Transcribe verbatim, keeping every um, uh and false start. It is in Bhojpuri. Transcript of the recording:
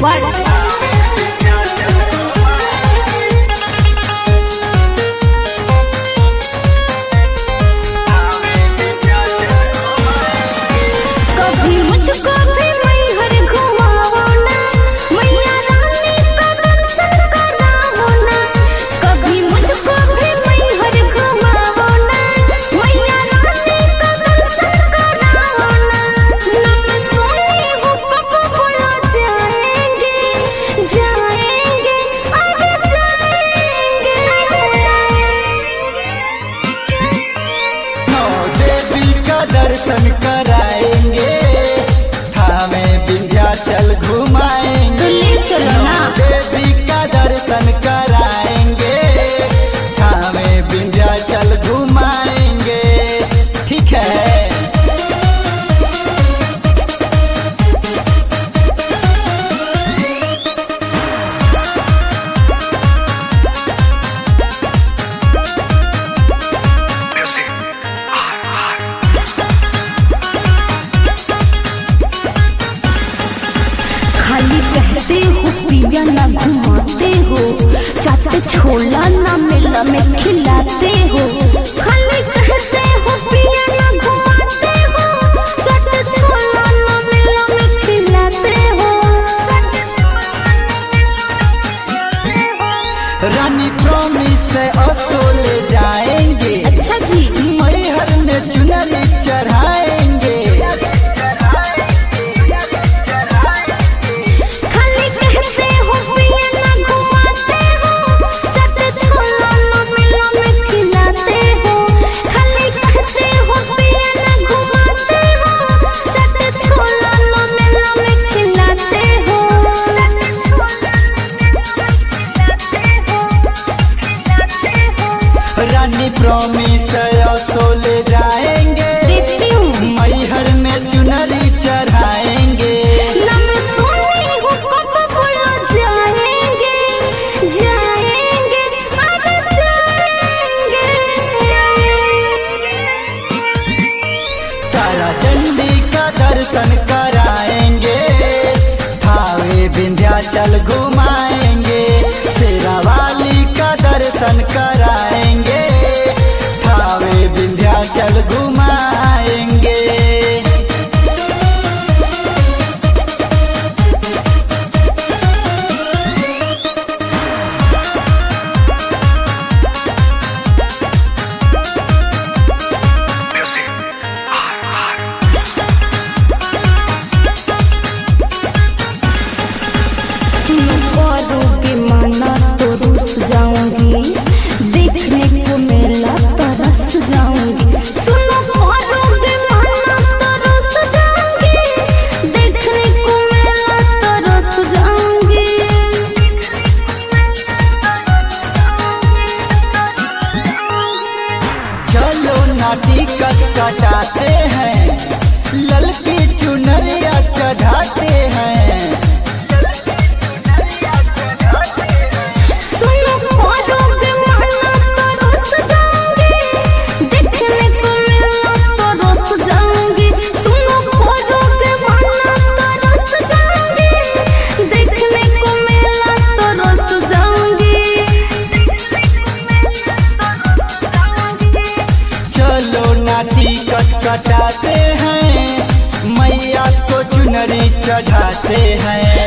वर्ल्ड। कभी मुझको भी मैहर घुमाओ ना, मैया रानी का दर्शन कराओ ना। कभी मुझको भी मैहर घुमाओ ना, मैया रानी का दर्शन कराओ ना। नम सोनी हूँ कब बोलो जाएंगे, जाएंगे अरे जाएंगे। नौ देवी का दर्शन कराएंगे, थामे विंध्याचल घुमाएंगे। तो ले चलो ना। नौ देवी का दर्शन कराएंगे, थामे विंध्याचल घुमाएंगे। ठीक है। खाली कहते हो पिया ना घुमाते हो, चाटे छोला ना मेला में खिलाते हो। खाली कहते हो पिया ना घुमाते हो, चाटे छोला ना मेला में खिलाते हो। रानी प्रॉमिस से असो ले जाएंगे, अच्छा जी। मैहर में चुनरी चढ़ाएंगे। खाली कहते हो पिया ना घुमाते हो, चाटे छोला ना मेला में खिलाते हो। खाली कहते हो पिया ना घुमाते हो, चाटे छोला ना मेला में खिलाते हो। रानी प्रॉमिस से असो ले जाएंगे, देखती हूँ। मैहर में चुनरी चढ़ाएंगे। नम सोनी हूँ कब बोलो जाएंगे, जाएंगे अरे जाएंगे। तारा चंडी का दर्शन कराएंगे, थावे विंध्याचल घुमाएंगे। शेरावाली का दर्शन कराएंगे, थावे विंध्याचल घुमाएंगे। सुनो करोगे माना तो रुस जाऊंगी, देखने को मेला तरस जाऊंगी। सुनो करोगे माना तो रुस जाऊंगी, देखने को मेला तरस जाऊंगी। चलो नाटी कट कटाते हैं, ललकी चुनरिया चढ़ाते हैं। सुनो करोगे माना तो रुस जाऊंगी, देखने को मेला तरस जाऊंगी। सुनो करोगे माना तो रुस जाऊंगी, देखने को मेला तरस जाऊंगी। चलो नाटी कट कटाते हैं, मैया को चुनरी चढ़ाते हैं।